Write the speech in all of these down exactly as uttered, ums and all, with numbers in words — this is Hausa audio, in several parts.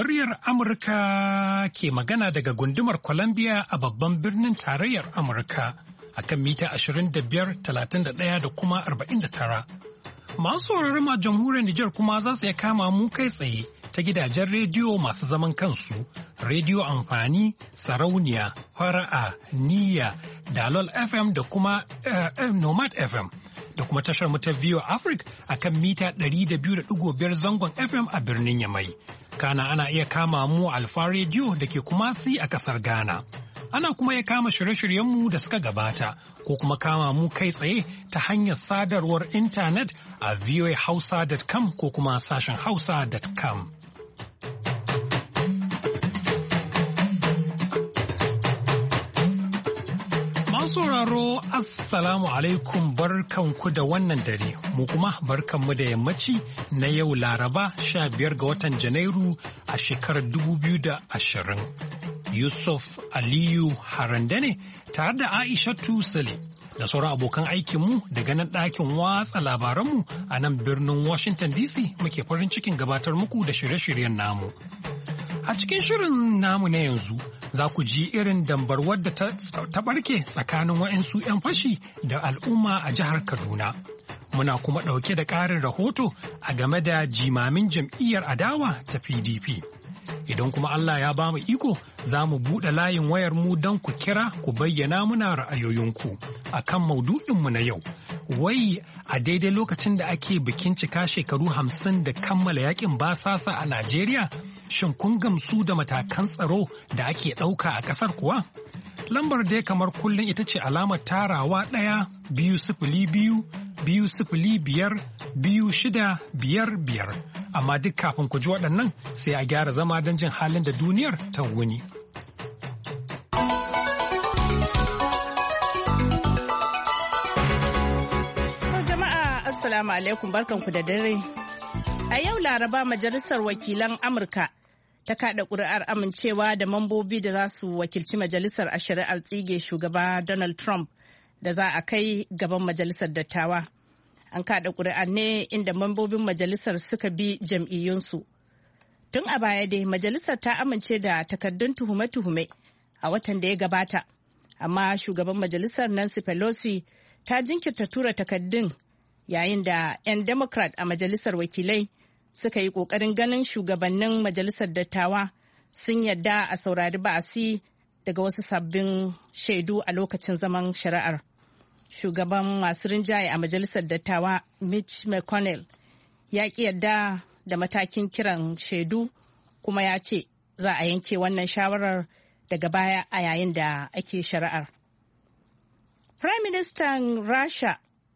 Muryar Amurka ke magana daga gundumar Columbia a babban birnin tarayyar Amurka a kan mita ashirin da biyar, talatin da ɗaya da kuma arba'in da tara. Masu sauraron a jamhuriyar Nijar kuma za su iya kama mu kai tsaye ta gidajen rediyo masu zaman kansu, rediyo amfani, sarauniya, fara'a, niyya, dalol F M da kuma uh, Nomad F M. Da kuma tashar mu ta V O Africa a kan mita ɗari da biyu da ɗigo biyar zangon F M a birnin Yamai. Kana ana iya kama mu Alfa Radio da ke Kumasi a ƙasar Ghana. Ana kuma iya kama shirye-shiryenmu da suka gabata ko kuma kama mu kai tsaye ta hanyar sadarwar intanet a voa hausa dot com ko kuma sashen hausa dot com. sauraro assalamu alaikum barkanku da wannan dare mu kuma barkanmu da yammaci na yau laraba sha biyar ga watan janairu a shekarar dubu biyu da ashirin. Yusuf Aliyu Harande ne tare da Aisha Tusale da sauran abokan aikinmu daga nan ɗakin watsa labaranmu a nan birnin Washington D C muke farin cikin gabatar muku da shirye-shiryen namu. A cikin shirin namu na yanzu za ku ji irin dambarwar da ta barke tsakanin wa'insu 'yan fashi da al'umma a jihar Kaduna. Muna kuma ɗauke da ƙarin rahoto a game da jimamin jam'iyyar adawa ta P D P. Idan kuma Allah ya ba mu iko za mu buɗe layin wayar mu don ku kira ku bayyana muna ra'ayoyinku a kan maudu'inmu na yau. Wai a daidai lokacin da ake bikin cika shekaru hamsin da kammala yakin basasa a Najeriya, shin kun gamsu da matakan tsaro da ake ɗauka a ƙasar kuwa? Lambar dai kamar kullum ita ce alamar tarawa ɗaya biyu sifili biyu biyu sifili biyar biyu shida biyar biyar. Amma duk kafin ku ji waɗannan sai a gyara zama don jin halin da duniyar ta wuni. Jama'a assalamu alaikum barkanku da dare. A yau Laraba Majalisar Wakilan Amurka ta kaɗa ƙuri'ar amincewa da mambobi da za su wakilci majalisar a shari'ar tsige shugaba Donald Trump da za a kai gaban majalisar dattawa. An kaɗa ƙuri'ar ne inda mambobin majalisar suka bi jam'iyyunsu. Tun a baya dai majalisar ta amince da takardun tuhume-tuhume a watan da ya gabata, amma shugaban majalisar Nancy Pelosi ta jinkirta tura takardun yayin da 'yan Democrat a majalisar wakilai suka yi ƙoƙarin ganin shugabannin majalisar dattawa sun yadda a saurari ba'asi daga wasu sabbin shaidu a lokacin zaman shari'ar. Shugaban masu rinjaye a majalisar dattawa Mitch McConnell ya ƙi yadda da matakin kiran shaidu kuma ya ce za a yanke wannan shawarar daga baya a yayin da ake shari'ar. Prime Minister Rasha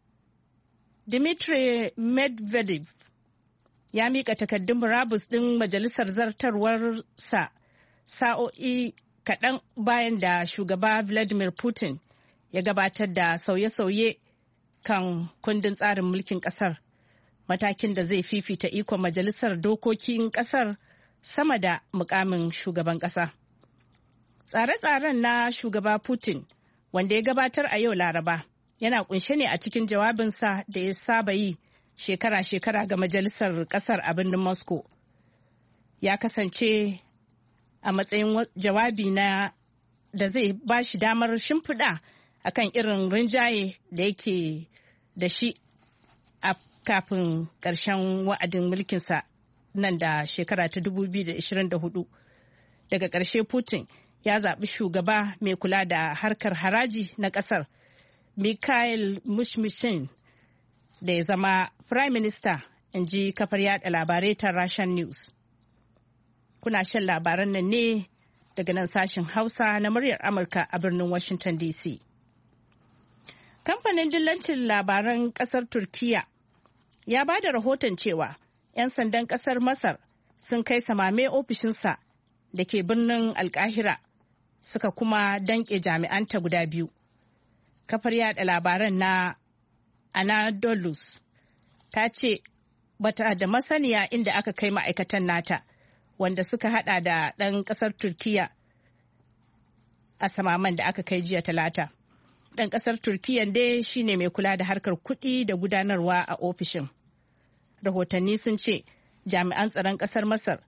Dmitry Medvedev ya mika takardun murabus ɗin majalisar zartarwarsa sa'o'i kaɗan bayan da shugaba Vladimir Putin ya gabatar da sauye-sauye kan kundin tsarin mulkin ƙasar, matakin da zai fifita ikon majalisar dokokin ƙasar sama da mukamin shugaban ƙasa. Tsare-tsaren na shugaba Putin, wanda ya gabatar a yau Laraba, yana kunshe ne a cikin jawabinsa da ya saba yi shekara-shekara ga majalisar kasar a birnin Moscow. Ya kasance a matsayin jawabi na da zai ba shi damar shimfiɗa akan irin rinjaye da yake da shi a kafin ƙarshen wa'adin mulkinsa nan da shekara ta dubu biyu da ashirin da hudu. Daga ƙarshe Putin ya zaɓi shugaba mai kula da harkar haraji na ƙasar, Mikhail Mishustin, da ya zama Prime Minister, in ji kafar yada labarai ta Russian News. Kuna shan labaran nan ne daga nan sashen Hausa na muryar Amurka a birnin Washington D C. Kamfanin dillancin labaran ƙasar Turkiyya ya ba da rahoton cewa 'yan sandan ƙasar Masar sun kai samame ofishinsa da ke birnin Alkahira suka kuma danƙe jami'anta guda biyu. Kafar yada labaran na Anadolus ta ce bata da masaniya inda aka kai ma'aikatan nata, wanda suka hada da ɗan ƙasar Turkiyya a samaman da aka kai jiya Talata. Ɗan ƙasar Turkiyya dai shine mai kula da harkar kuɗi da gudanarwa a ofishin. Rahotanni sun ce jami'an tsaron ƙasar Masar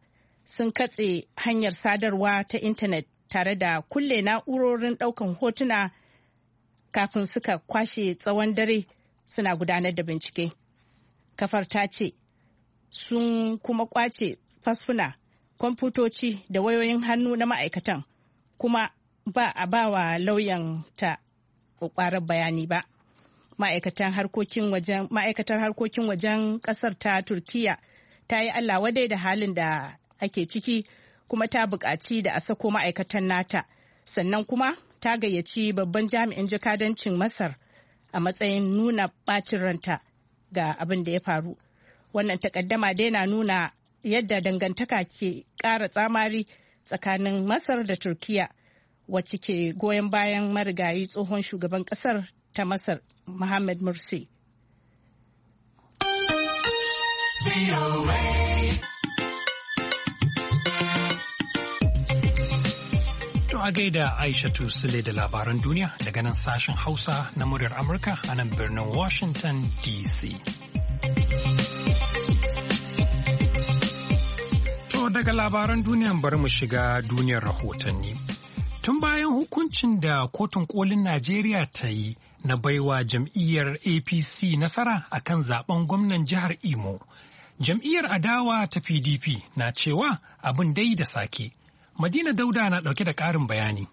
sun katse hanyar sadarwa ta intanet tare da kulle na'urorin ɗaukan hotuna kafin suka kwashe tsawon dare suna gudanar da bincike. Kafar ta ce sun kuma kwace fasfuna, kwamfutoci da wayoyin hannu na ma'aikatan, kuma ba a ba wa lauyan ta ƙwaƙwarar bayani ba. Ma'aikatar harkokin wajen ma'aikatar harkokin wajen ƙasar ta Turkiya ta yi Allah wadai da halin da ake ciki, kuma ta buƙaci da a sako ma'aikatan nata, sannan kuma ta gayyaci babban jami'in jakadancin Masar a matsayin nuna ɓacin ranta ga abin da ya faru. Wannan takaddama dai na nuna yadda dangantaka ke ƙara tsamari tsakanin Masar da Turkiya, wacce ke goyon bayan marigayi tsohon shugaban ƙasar ta Masar Mohamed Morsi. To a gaida Aishatu Sule da labaran duniya daga nan sashen Hausa na muryar Amurka a nan birnin Washington D C. To daga labaran duniyan bari mu shiga duniyar rahotanni. Tun bayan hukuncin da kotun kolin Najeriya ta yi na baiwa jam'iyyar A P C nasara a kan zaben gwamnan jihar Imo, jam'iyyar adawa ta P D P na cewa abin dai da sake. Madina Dauda na ɗauke da ƙarin bayani.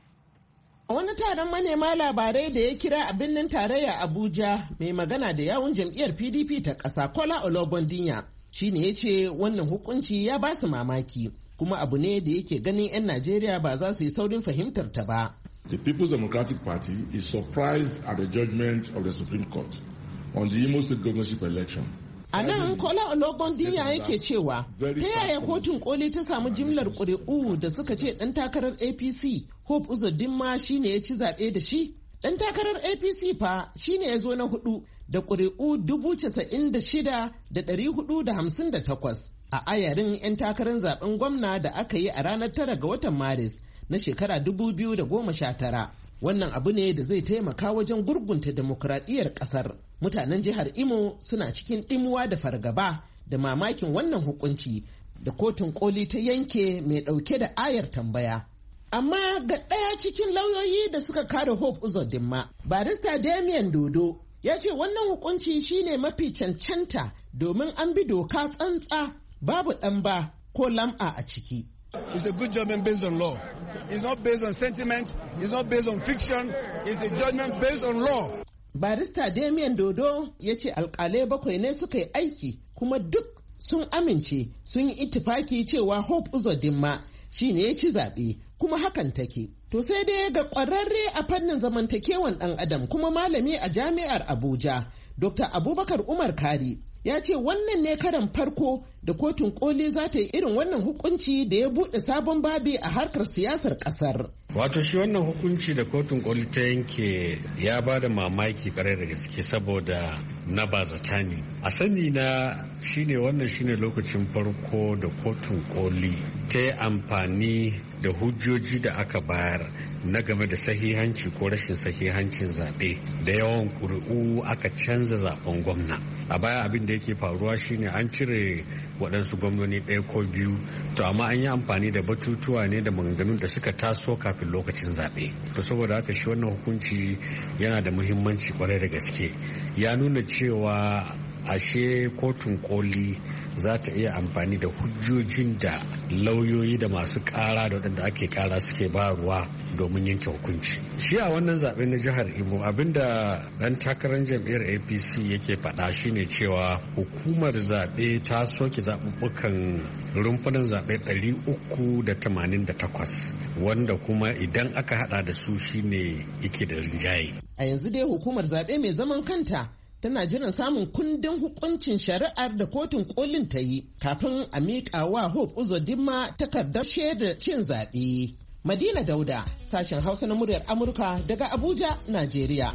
A wani taron manema labarai da ya kira a birnin tarayya Abuja, mai magana da yawun jam'iyyar P D P ta ƙasa Kola Ologbondinya shi ne ya ce wannan hukunci ya ba su mamaki, kuma abu ne da yake ganin 'yan Najeriya ba za su yi saurin fahimtar ta ba. The People's Democratic Party is surprised at the judgment of the Supreme Court on the Imo State governorship election. A nan Kola Ologbondinya yake cewa ta yaya kotun koli ta samu jimlar ƙuri'u da suka ce ɗan takarar A P C Hope Uzodinma shi ne ya ci zaɓe da shi? Ɗan takarar A P C fa shi ne ya zo na hudu da ƙuri'u dubu casa'in da shida da ɗari hudu da hamsin da takwas a ayarin 'yan takarar zaɓen gwamna da aka yi a ranar tara ga watan Maris na shekara dubu biyu da goma sha tara. Wannan abu ne da zai taimaka wajen gurgunta demokuraɗiyyar ƙasar. Mutanen jihar Imo suna cikin ɗimuwa da fargaba da mamakin wannan hukunci da kotun koli ta yanke mai ɗauke da ayar tambaya. Amma ga ɗaya cikin lauyoyi da suka kare Hope Uzodinma, barista Damian Dodo ya ce wannan hukunci shine mafi cancanta domin an bi doka tsantsa, babu ɗan ba ko lam'a a ciki. It's a good judgment based on law. It's not based on sentiment. It's not based on fiction. It's a judgment based on law. Barista Damian Dodo ya ce alkalai bakwai ne suka yi aiki kuma duk sun amince sun yi ittifaki cewa Hope Uzodinma shi ne ya ci zaɓe kuma hakan take. To sai dai ga ƙwararre a fannin zamantakewan ɗan adam kuma malami a jami'ar Abuja, Doctor Abubakar Umar Kari, ya ce wannan ne karan farko da kotun koli za ta yi irin wannan hukunci da ya buɗe sabon babi a harkar siyasar ƙasar. Wato shi wannan hukunci da kotun koli ta yanke ya ba da mamaki ƙwarai da gaske saboda na bazata ne. A sani na shine wannan shine lokacin farko da kotun koli ta yi amfani da hujjoji da aka bayar na game da sahihanci ko rashin sahihancin zaɓe da yawan ƙuri'u aka canza zaɓen gwamna. A baya abin da yake faruwa shine an cire waɗansu gwamnoni ɗaya ko biyu, to amma an yi amfani da batutuwa ne da maganganun da suka taso kafin lokacin zaɓe. To saboda haka shi wannan hukunci yana da muhimmanci kwarai da gaske. Ya nuna cewa ashe kotun koli za ta iya amfani da hujjojin da lauyoyi da masu kara da waɗanda ake kara suke bayarwa domin yanke hukunci. Shi a wannan zaɓe na jihar Imo abinda ɗan takarar jam'iyyar A P C yake faɗa shine cewa hukumar zaɓe ta soke zaɓuɓɓukan rumfunan zaɓe ɗari uku da tamanin da takwas wanda kuma idan aka haɗa da su shine yake da rinjaye. A yanzu dai hukumar zaɓe mai zaman kanta tana jiran samun kundin hukuncin shari'ar da kotun kolin ta yi kafin a miƙa wa Hope Uzodinma takardar shaidar cin zaɓe. Madina Dauda, sashen Hausa na muryar Amurka daga Abuja, Najeriya.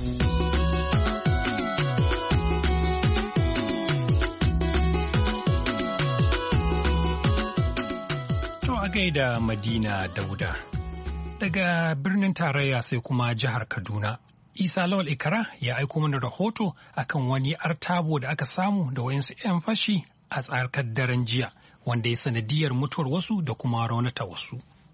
To a gaida Madina Dauda. Daga birnin tarayya sai kuma jihar Kaduna. Isa Lawal Ikara ya aiko mana rahoto akan wani artabo da aka samu da wayansu 'yan fashi a tsarkar daren jiya wanda ya sanadiyar mutuwar wasu da kuma raunata wasu.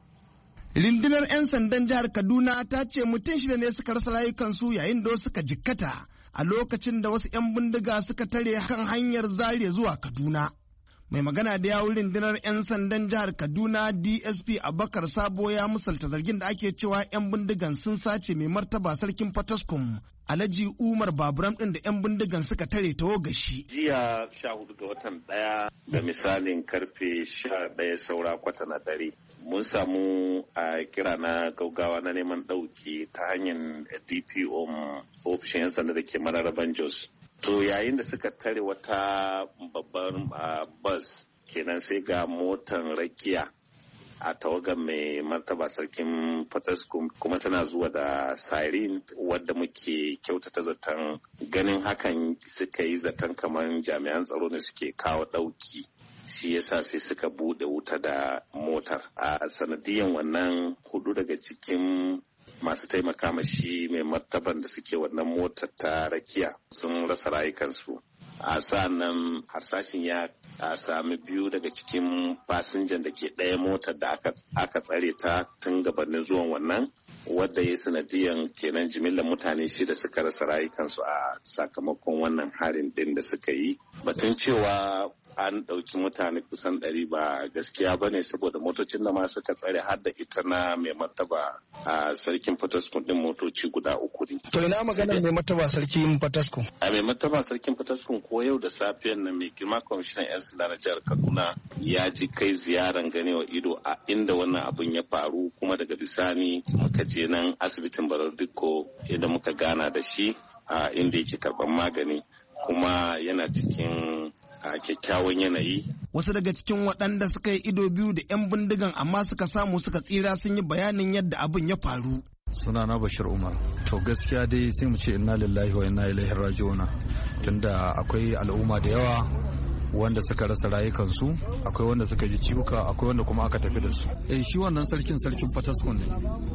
Rundunar 'yan sandan jihar Kaduna ta ce mutum shida ne suka rasa rayukansu yayin da suka jikkata a lokacin da wasu 'yan bindiga suka tare kan hanyar Zaria zuwa Kaduna. Mai magana da yawun rundunar 'yan sandan jihar Kaduna D S P Abubakar Sabo ya musalta zargin da ake cewa 'yan bindigan sun sace mai martaba sarkin Fataskum Alhaji Umar Baburam ɗin da 'yan bindigan suka tare ta gashi. Jiya sha hudu ga watan ɗaya da misalin karfe sha ɗaya saura kwata na dare. Mun samu a kira na gaugawa na neman ɗauki ta hanyar D P O ofishin 'yan sanda da ke Mararaban Jos. To yayin da suka tare wata babbar bus kenan sai ga motan rakiya a tawagar mai martaba sarkin Fataskum kuma tana zuwa da siren wadda muke kyautata zaton ganin hakan suka yi zaton kamar jami'an tsaro ne suke kawo ɗauki. Shi yasa sai suka bude wuta da motar a sanadiyan wannan hudu daga cikin masu taimaka mashi mai martaban da suke wannan motar ta rakiya sun rasa rayukansu. A sa'annan harsashin ya sami biyu daga cikin fasinjan da ke ɗaya motar da aka tsare ta tun gabanin zuwan wannan wadda ya sanadiyan kenan jimillar mutane shida suka rasa rayukansu a sakamakon wannan harin din da suka yi. Batun cewa an ɗauki mutane kusan ɗari ba gaskiya ba ne saboda motocin da ma suka tsare har da ita na mai martaba a sarkin Fataskun ɗin motoci guda uku ne. To ina magana mai martaba sarkin Fataskun? A mai martaba sarkin Fataskun ko yau da safiyan nan mai girma kwamishinan 'yan sanda na jihar Kaduna ya ji kai ziyaran ganewa ido a inda wannan abun ya faru kuma daga bisani muka je nan asibitin Barar Dikko inda muka gana da shi a inda yake karɓar magani kuma yana cikin a kyakkyawan yanayi. Wasu daga cikin waɗanda suka yi ido biyu da 'yan bindigan amma suka samu suka tsira sun yi bayanin yadda abin ya faru. Sunana Bashir Umar. To gaskiya dai sai mu ce inna lillahi wa inna ilaihi raji'un tunda akwai al'umma da yawa wanda suka rasa rayukansu, akwai wanda suka ji ciwuka, akwai wanda kuma aka tafi da su. Eh shi wannan sarkin sarkin Fataskun ne.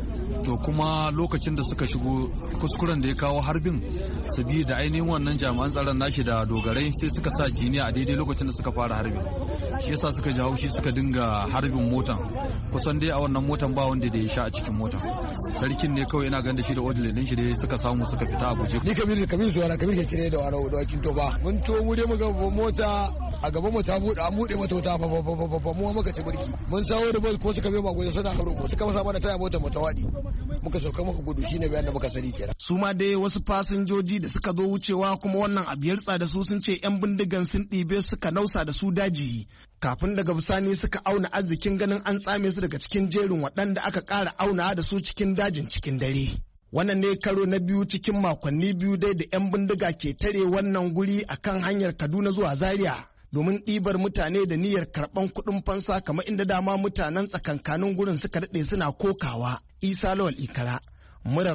To kuma lokacin da suka shigo kuskuren da ya kawo harbin su bi da ainihin wannan jami'an tsaron nashi da dogarai sai suka sa jiniya a daidai lokacin da suka fara harbin, shi yasa suka ji haushi suka dinga harbin motan. Kusan dai a wannan motan ba wanda da ya sha a cikin motan, sarkin ne kawai yana ganda shi da odile din shi da suka samu suka fita a guje. Ni kabiru kabiru zuwa kabiru ke kire da wani da wakin to ba mun to mu dai muga mota a gaban mu ta bude an bude mata wuta fa fa fa mu muka ci burki mun sawo da bus ko suka bai magana suna haro ko suka masa mana taya mota mu ta wadi muka sauka muka gudu shine bayan da muka sani kenan. Su ma dai wasu fasinjoji da suka zo wucewa kuma wannan abiyar tsada su sun ce 'yan bindigan sun ɗibe suka nausa da su daji kafin daga bisani suka auna arzikin ganin an tsame su daga cikin jerin waɗanda aka ƙara auna da su cikin dajin cikin dare. Wannan ne karo na biyu cikin makonni biyu dai da 'yan bindiga ke tare wannan guri akan hanyar Kaduna zuwa Zaria domin ɗibar mutane da niyyar karɓan kuɗin fansa kamar inda dama mutanen tsakankanin gurin suka daɗe suna kokawa. Isa Lawal Ikara, murar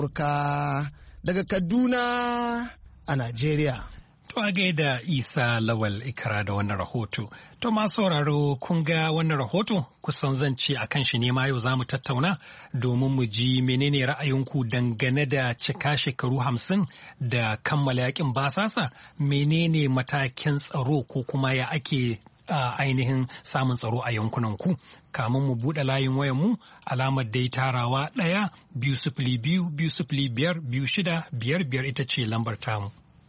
Amurka daga Kaduna a Najeriya. To a gaida Isa Lawal Ikara da wannan rahoto. To masu sauraro kun ga wannan rahoto kusan zan ce akan shi ne ma yau za mu tattauna domin mu ji menene ra'ayinku dangane da cika shekaru hamsin da kammala yakin basasa, menene matakin tsaro ko kuma ya ake Uh, ainihin samun tsaro a yankunanku. Kamun mu buɗe layin wayanmu alamar dai tarawa ɗaya biyu sifili biyu biyu sifili biyar biyu shida biyar biyar ita ce lambar tamu.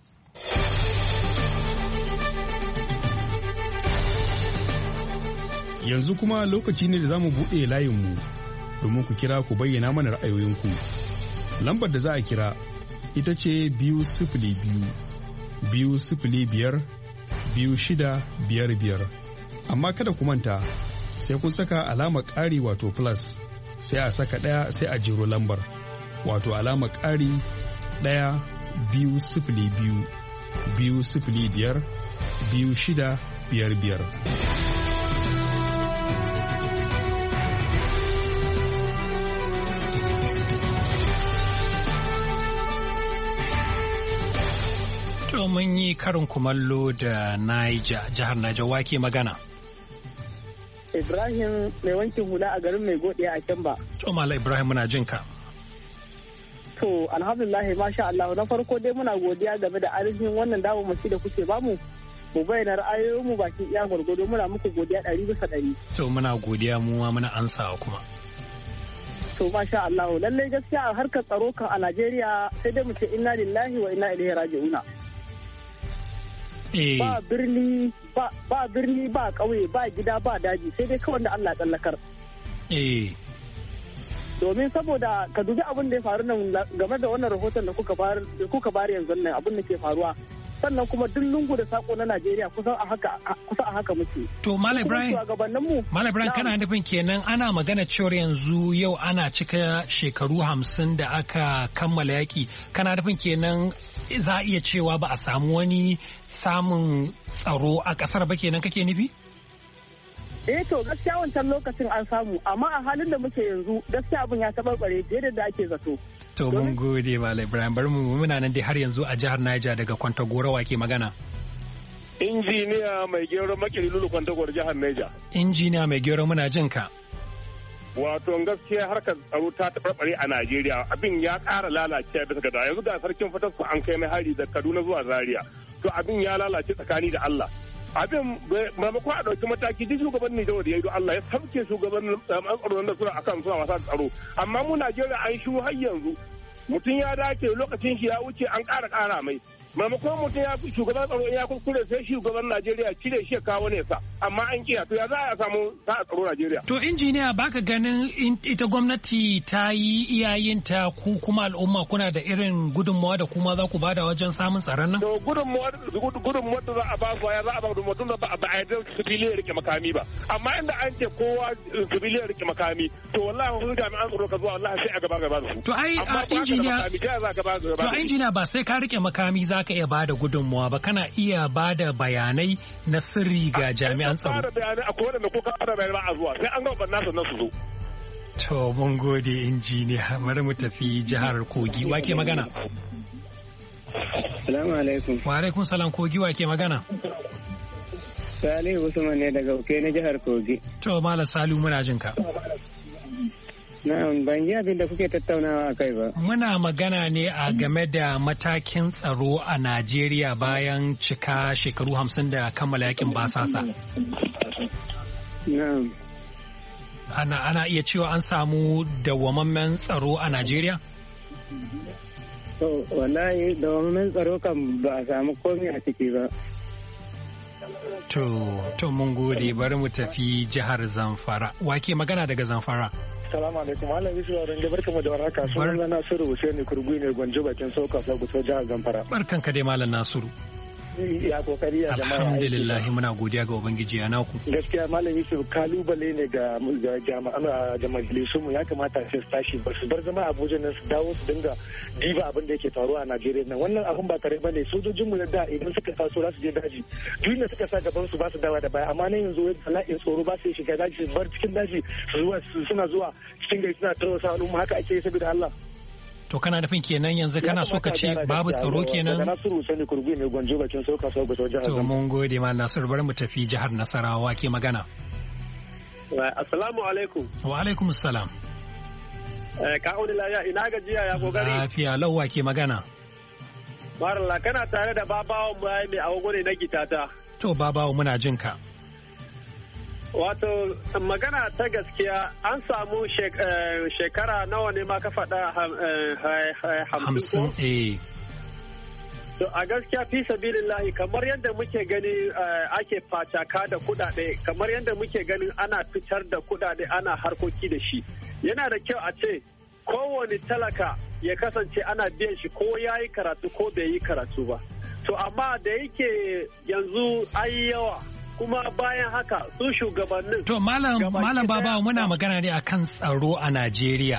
Yanzu kuma lokaci ne da za mu buɗe layinmu domin ku kira ku bayyana mana ra'ayoyinku. Lambar da za a kira ita ce biyu sifili biyu biyu sifili biyar biyu shida biyar biyar, amma kada ku manta sai kun saka alamar ƙari wato plus sai a saka ɗaya sai a jero lambar wato alamar ƙari ɗaya biyu sifili biyu biyu sifili biyar biyu shida biyar biyar. mun yi karin kumallo da Niger, jihar Niger wake magana. Ibrahim mai wankin hula a garin mai godiya a Kemba. To Mala Ibrahim muna jin ka. To alhamdulillah masha Allah, na farko dai muna godiya game da arzikin wannan dawo mace da kuke bamu mu bayyana ra'ayoyinmu baki iya gwargwado muna muku godiya ɗari bisa ɗari. To muna godiya mu ma muna ansawa kuma. To masha Allah lallai gaskiya a harkar tsaro kan a Najeriya sai dai mu ce inna lillahi wa inna ilaihi raji'una. Eh. Ba birni ba ba birni ba ƙauye ba gida ba daji sai dai kawai da Allah ya tsallakar. Eh. Domin saboda ka dubi abin da ya faru nan game da wannan rahoton da kuka bayar kuka bayar yanzu nan abin da ke faruwa. Sannan kuma duk lungu da sako na Najeriya kusan a haka kusa a haka muke. To Malam Ibrahim, Malam Ibrahim kana nufin kenan ana magana cewar yanzu yau ana cika shekaru hamsin da aka kammala yaki. Kana nufin kenan za a iya cewa ba a samu wani samun tsaro a kasar ba kenan kake nufi? Eh to gaskiya wancan lokacin an samu amma a halin da muke yanzu gaskiya abin ya tabarbare fiye da ake zato. To mun gode Malam Ibrahim bari mu muna nan dai har yanzu a jihar Niger daga Kwantagora wake magana. Injiniya mai gero makeri lulu Kwantagora jihar Niger. Injiniya mai gero muna jin ka. Wato gaskiya harkar tsaro ta tabarbare a Najeriya abin ya ƙara lalace bisa ga yanzu da sarkin Fatasku an kai mai hari da Kaduna zuwa Zaria. To abin ya lalace tsakani da Allah. Abin maimakon a ɗauki mataki duk shugaban Nijar da ya yi Allah ya sauke shugaban tsaro da suna akan suna wasa tsaro amma mu Najeriya an shiru har yanzu mutum ya dace lokacin shi ya wuce an ƙara ƙara mai maimakon mutum ya shugaban tsaro ya kuskure sai shugaban Najeriya cire shi kawo ne sa amma an kiya to ya za a samu sa tsaro Najeriya. To injiniya baka ganin ita gwamnati ta yi iyayenta ku kuma al'umma kuna da irin gudunmawa da kuma za ku bada wajen samun tsaron nan? To gudunmawa gudunmawa da za a ba su ya za a ba mutum da ba a yarda civilian rike makami ba amma inda an ce kowa civilian rike makami to wallahi sun jami'an tsaro ka zuwa wallahi sai a gaba gaba da su. To ai injiniya to injiniya ba sai ka rike makami za ka iya bada gudunmawa ba kana iya bada bayanai na sirri ga jami'an tsaro. Bada bayanai a kowane da kuka bada bayanai ba a zuwa sai an ga banna sannan su zo. To mun gode injiniya bari mu tafi jihar Kogi wake magana. Salamu alaikum. Wa alaikum salam Kogi wake magana. Salihu Usman ne daga Uke na jihar Kogi. To Malam Salihu muna jin ka. Na'am ban ji abin da kuke tattaunawa a kai ba. Muna magana ne a game da matakin tsaro a Najeriya bayan cika shekaru hamsin da kammala yakin basasa. Na'am. Ana, ana iya cewa an samu dawwamammen tsaro a Najeriya? To wallahi dawwamammen tsaro kan ba a samu komai a ciki ba. To, to mun gode bari mu tafi jihar Zamfara. Wake magana daga Zamfara? Salamu alaikum, Malam Yusuf Aron da barkamu da warhaka. Sunan Nasiru Hussein Kurgui ne Gwanjo bakin Sauka Saguto jihar Zamfara. Barkanka dai Malam Nasiru. Ya kokari ya jama'a. Alhamdulillah muna godiya ga Ubangiji ya naku. Gaskiya Malam Yusuf kalubale ne ga jami'an da majalisun mu ya kamata su tashi ba su bar zama Abuja nan su dawo su dinga diba abin da yake faruwa a Najeriya nan. Wannan abin ba kare bane sojojin mu da idan suka taso za su je daji. Duk da suka sa gaban su ba su dawa da baya amma nan yanzu bala'in tsoro ba su shiga daji su bar cikin daji su zuwa suna zuwa cikin gari suna tarwasa al'umma haka ake yi saboda Allah. To kana nufin kenan yanzu kana so ka ce babu tsaro kenan? Nasiru Sani Kurgui ne Gwanjo bakin Sauka Sauka jihar. To mun gode ma Nasiru bari mu tafi jihar Nasarawa ke magana. Assalamu alaikum. Wa alaikum assalam. Eh ka auni lafiya ina gajiya ya kokari. Lafiya lauwa ke magana. Maralla kana tare da babawo mai mai agogo ne na gitata. To babawo muna jin ka. Wato magana ta gaskiya an samu shekara nawa ne ma ka faɗa hamsin eh. To a gaskiya fi sabilillahi kamar yadda muke gani ake facaka da kudade kamar yadda muke ganin ana fitar da kudade ana harkoki da shi yana da kyau a ce kowane talaka ya kasance ana biyan shi ko ya yi karatu ko bai yi karatu ba. To amma da yake yanzu ayi yawa kuma bayan haka su shugabannin. To malam malam baba muna magana ne akan tsaro a Najeriya.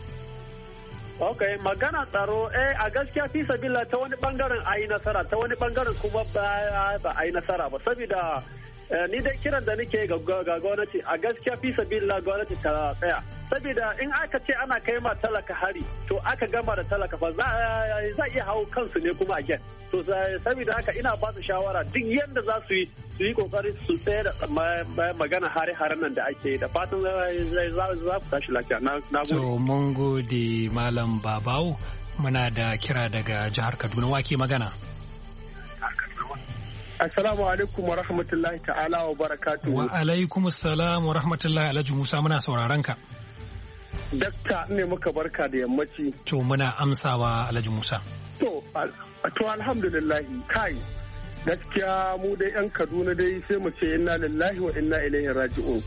Ok, magana tsaro eh a gaskiya fi sabila ta wani bangaren ayi nasara ta wani bangaren kuma ba ba ayi nasara ba saboda ni dai kiran da nake ga gwamnati a gaskiya fi sabila gwamnati ta tsaya saboda in aka ce ana kai ma talaka hari to aka gama da talaka fa za iya hawo kansu ne kuma again to saboda haka ina ba su shawara duk yanda za su yi su yi kokari su tsaye da magana hare-haren nan da ake da fatan za ku tashi lafiya na gode. To mun gode malam Babawo muna da kira daga jihar Kaduna wake magana. Assalamu alaikum wa rahmatullahi ta'ala wa barakatuhu. Wa alaikum assalam wa rahmatullahi Alhaji Musa muna sauraron ka. Dakta ne muka barka da yammaci. To muna amsawa Alhaji Musa. To to alhamdulillah kai gaskiya mu dai yan Kaduna dai sai mu ce inna lillahi wa inna ilaihi raji'un.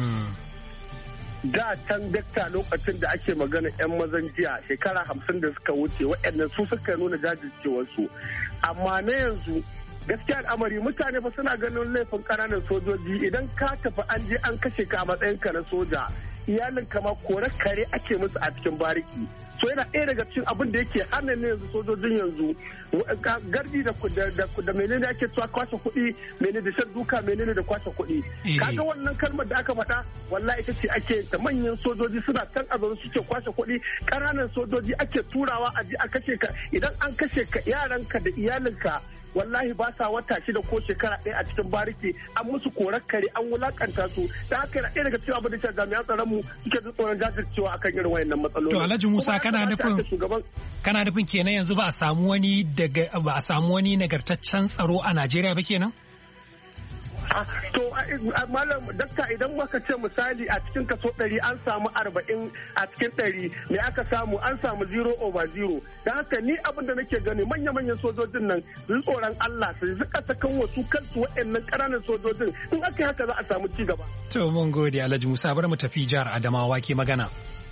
Da can dakta lokacin da ake magana yan mazan jiya shekara hamsin da suka wuce waɗannan su suka nuna jajircewarsu amma na yanzu gaskiya al'amari mutane fa suna ganin laifin ƙananan sojoji idan ka tafi an je an kashe ka a matsayin ka na soja iyalin kama kore kare ake musu a cikin bariki so yana ɗaya daga cikin abin da yake hana ne yanzu sojojin yanzu gardi da da menene ake cewa kwashe kuɗi menene da shan duka menene da kwashe kuɗi kaga wannan kalmar da aka faɗa wallahi ita ce ake ta manyan sojoji suna kan a zaune suke kwashe kuɗi ƙananan sojoji ake turawa a je a kashe ka idan an kashe ka yaranka da iyalinka wallahi ba sa wata shida ko shekara ɗaya a cikin bariki an musu korar kare an wulakanta su da haka yana ɗaya daga cikin abin da shi jami'an tsaron mu suke jin tsoron jajircewa akan irin wayannan matsaloli. To Alhaji Musa kana nufin kana nufin kenan yanzu ba a samu wani daga ba a samu wani nagartaccen tsaro a Najeriya ba kenan? To malam dakta idan muka ce misali a cikin kaso ɗari an samu arba'in a cikin ɗari me aka samu an samu zero over zero da haka ni abin da nake gani manya-manyan sojojin nan su tsoron Allah su zika sakan wasu kansu waɗannan ƙananan sojojin in aka haka za a samu ci gaba. To mun gode Alhaji Musa bar mu tafi jihar Adamawa ke magana.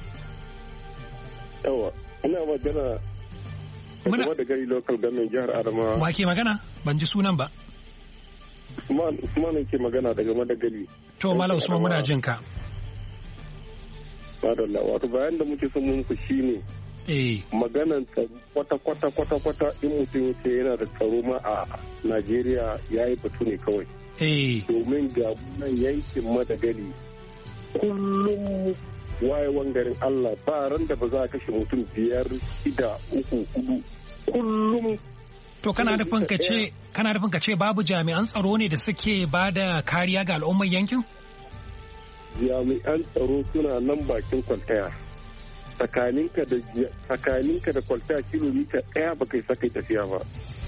Yawa ina magana Muna da gari local government jihar Adamawa. Wa ke magana? Ban ji sunan ba. Usman ke magana daga Madagali. To Malam Usman muna jin ka. Madalla wato bayan da muke son muku shine eh maganan tsaro kwata kwata kwata kwata in mutum yace yana da tsaro ma a Najeriya yayi batu ne kawai. Eh domin ga nan yankin Madagali kullum wayewan garin Allah ba ran da ba za a kashe mutum biyar shida uku hudu kullum. To kana nufin ka ce kana nufin ka ce babu jami'an tsaro ne da suke ba da kariya ga al'ummar yankin? Jami'an tsaro suna nan bakin kwaltaya. Tsakaninka da tsakaninka da kwaltaya kilomita ɗaya ba kai saka tafiya ba.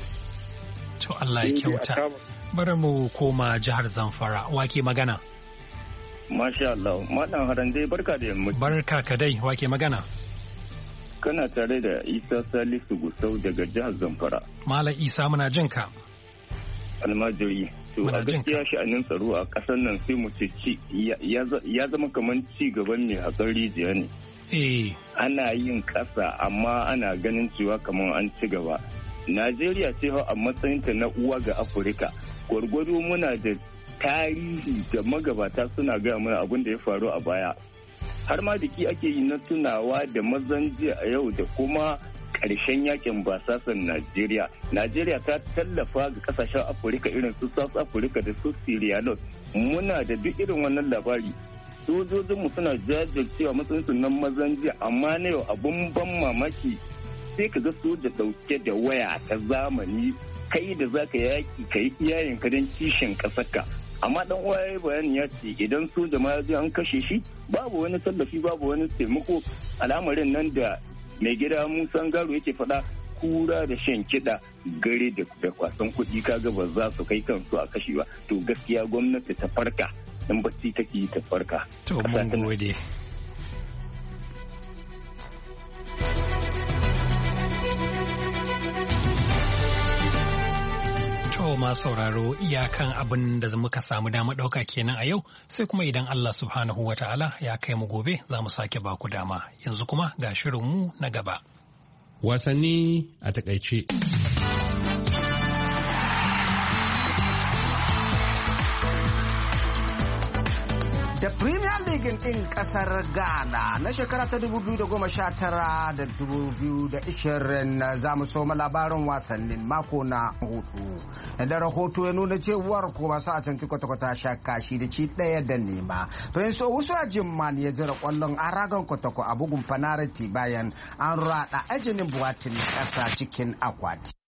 To Allah ya kyauta. Bari mu koma jihar Zamfara. Wake magana? Masha Allah. Madan haran dai barka da yamma. Barka ka dai. Wake magana? Kana tare da Isa Salisu Gusau daga jihar Zamfara. Malam Isa muna jin ka. Almajiri. To a gaskiya sha'anin tsaro a ƙasar nan sai mu ce ci ya zama kamar ci gaban ne a kan rijiya ne. Eh. Ana yin ƙasa amma ana ganin cewa kamar an ci gaba. Najeriya ce a matsayinta na uwa ga Afirka. Gwargwado muna da tarihi da magabata suna gaya mana abin da ya faru a baya. Har ma biki ake yi na tunawa da mazan jiya a yau da kuma ƙarshen yakin basasan Najeriya. Najeriya ta tallafa ga kasashen Afirka irin su South Africa da su Sierra Leone. Muna da duk irin wannan labari. Sojojinmu suna jajircewa matsayin nan mazan jiya amma na yau abun ban mamaki sai ka ga soja dauke da waya ta zamani kai da zaka yaki kai iyayen ka don kishin ƙasarka. Amma dan uwa yayi bayani ya ce idan soja ma ya an kashe shi babu wani tallafi babu wani taimako al'amarin nan da mai gida Musa Garo yake faɗa kura da shan kiɗa gare da kwasan kuɗi kaga ba za su kai kansu a kashi ba to gaskiya gwamnati ta farka dan bacci take ta farka. To mun gode. To ma sauraro iyakan abin da muka samu dama ɗauka kenan a yau sai kuma idan Allah subhanahu wa ta'ala ya kai mu gobe za mu sake baku dama yanzu kuma ga shirinmu na gaba. Wasanni a takaice. Da Premier League ɗin ƙasar Ghana na shekara ta dubu biyu da goma sha tara da dubu biyu da ishirin za mu soma labarin wasannin mako na hudu. Da rahoto ya nuna cewar ko masu a can kwata-kwata sha kashi da ci ɗaya da nema. Prince Owusu Ajimman ya jira ƙwallon a ragan kwatako a bugun fanarati bayan an raɗa ajinin buwatin ƙasa cikin akwati.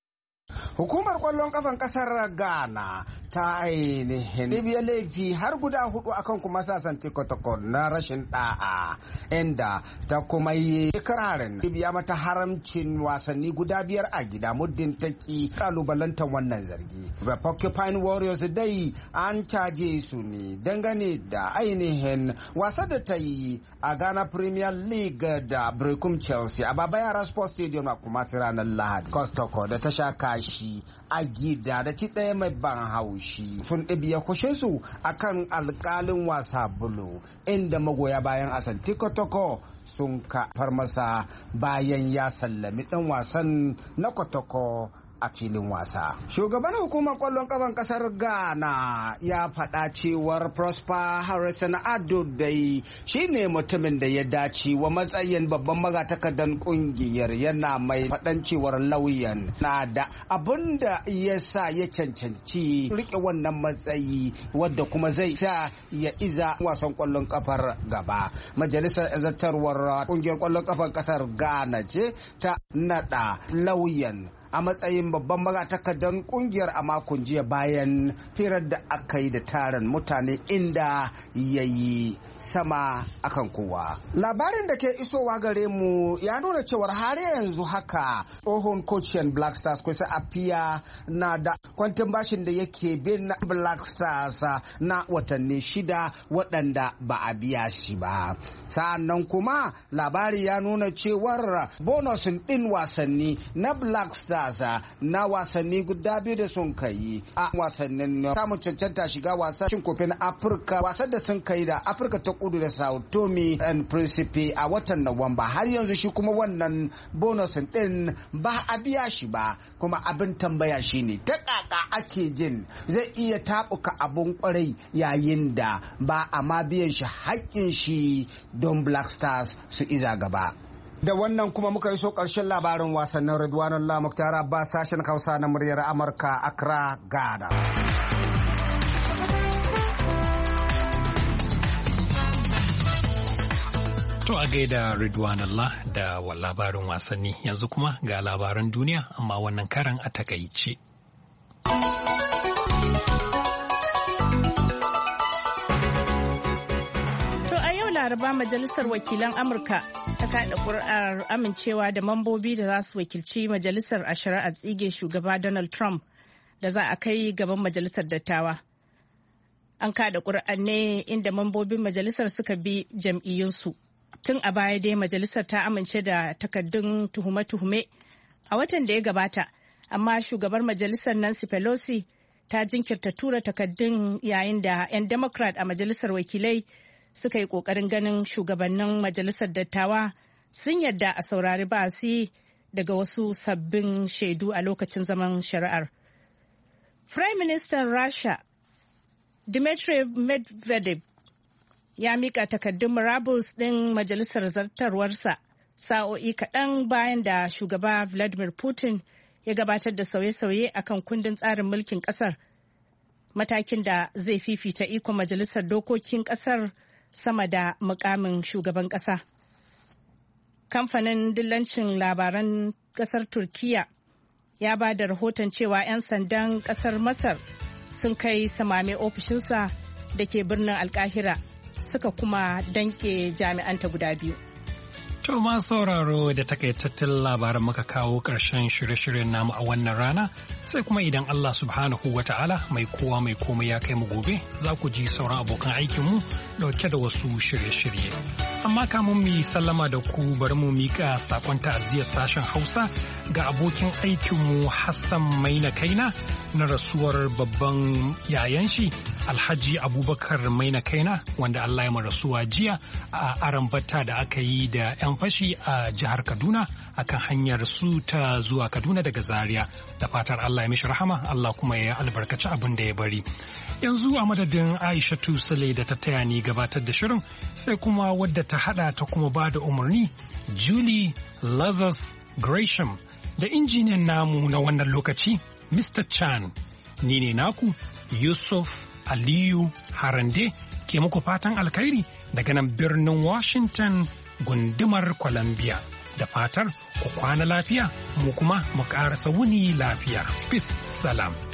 Hukumar kwallon kafan kasar Ghana ta ainihin biya laifi har guda hudu akan kuma sasan tikotoko na rashin da'a, inda ta kuma yi ikirarin biya mata haramcin wasanni guda biyar a gida muddin ta ki kalubalantar wannan zargi. The Porcupine Warriors dai an caje su ne dangane da ainihin wasa da ta yi a Ghana Premier League da Brecum Chelsea a Baba Yara Sports Stadium a kuma ranar Lahadi. Kotoko da ta sha kashi a gida da ci ɗaya mai ban haushi sun ɗabiya kushe su akan alƙalin wasa Bulu, inda magoya bayan Asante Kotoko sun ka farmasa bayan ya sallami ɗan wasan na Kotoko a filin wasa. Shugaban hukumar kwallon kafan kasar Ghana ya faɗa cewar Prosper Harrison Addo dai shine mutumin da ya dace wa matsayin babban magatakardan kungiyar, yana mai faɗan cewar lauyan na da abin da ya sa ya cancanci rike wannan matsayi, wadda kuma zai sa ya iza wasan kwallon kafar gaba. Majalisar zartarwar kungiyar kwallon kafar kasar Ghana ce ta nada lauyan a matsayin babban magatakardan kungiyar a makon jiya bayan firar da aka yi da taron mutane inda ya yi sama akan kowa. Labarin da ke isowa gare mu ya nuna cewar har yanzu haka tsohon kociyan Black Stars Kwesi Appiah na da kwantin bashin da yake bin Black Stars na watanni shida waɗanda ba a biya shi ba. Sa'annan kuma labari ya nuna cewar bonusin ɗin wasanni na Black Stars na wasanni guda biyu da sun kai a wasannin samun cancanta shiga wasan cin kofin Afirka, wasan da sun kai da Afirka ta Kudu da Sao Tome and Principe a watan Nuwamba. Har yanzu shi kuma wannan bonus din ba a biya shi ba, kuma abin tambaya shine ta kaka ake jin zai iya tabuka abun kwarai yayin da ba a ma biyan shi haƙƙin shi don Black Stars su iza gaba. Da wannan kuma muka yi so ƙarshen labarin wasannin Ridwanullah Muktar Abbas, sashen Hausa na muryar Amurka, Accra, Ghana. To a gaida Ridwanullah da labarin wasanni, yanzu kuma ga labaran duniya amma wannan karan a takaice. Laraba Majalisar Wakilan Amurka ta kaɗa ƙuri'ar amincewa da mambobi da za su wakilci majalisar a shari'ar tsige shugaba Donald Trump da za a kai gaban majalisar dattawa. An kaɗa ƙuri'ar ne inda mambobin majalisar suka bi jam'iyyunsu. Tun a baya dai majalisar ta amince da takaddun tuhume-tuhume a watan da ya gabata, amma shugabar majalisar Nancy Pelosi ta jinkirta tura takaddun yayin da 'yan Democrat a majalisar wakilai suka yi ƙoƙarin ganin shugabannin majalisar dattawa sun yadda a saurari ba'asi daga wasu sabbin shaidu a lokacin zaman shari'ar. Prime Minister Rasha Dmitry Medvedev ya mika takaddun murabus ɗin majalisar zartarwarsa sa'o'i kaɗan bayan da shugaba Vladimir Putin ya gabatar da sauye-sauye akan kundin tsarin mulkin ƙasar, matakin da zai fifita ikon majalisar dokokin ƙasar sama da mukamin shugaban ƙasa. Kamfanin dillancin labaran ƙasar Turkiya ya ba da rahoton cewa 'yan sandan ƙasar Masar sun kai samame ofishinsa da ke birnin Alkahira, suka kuma danke jami'anta guda biyu. To ma sauraro da takaitattun labaran muka kawo ƙarshen shirye-shiryen namu a wannan rana, sai kuma idan Allah subhanahu wa ta'ala mai kowa mai komai ya kai mu gobe za ku ji sauran abokan aikinmu dauke da wasu shirye-shirye. Amma kamun mu sallama da ku bari mu mika sakon ta'aziyar sashen Hausa ga abokin aikinmu Hassan Maina Kaina na rasuwar babban yayan shi Alhaji Abubakar Maina Kaina, wanda Allah ya rasuwa jiya a arambata da aka yi da 'yan fashi a jihar Kaduna akan hanyar su ta zuwa Kaduna daga Zaria. Da fatar Allah ya mishi rahama, Allah kuma ya albarkaci abin da ya bari. Yanzu a madadin Aisha Tusale da ta taya ni gabatar da shirin, sai kuma wadda ta hada ta kuma ba da umarni Julie Lazarus Gresham da injiniyan namu na wannan lokaci Mister Chan. Ni ne naku Yusuf Aliyu Harande ke muku fatan alkhairi daga nan birnin Washington gundumar Columbia. da fatar ku kwana lafiya mu kuma mu ƙarasa wuni lafiya. Peace salam.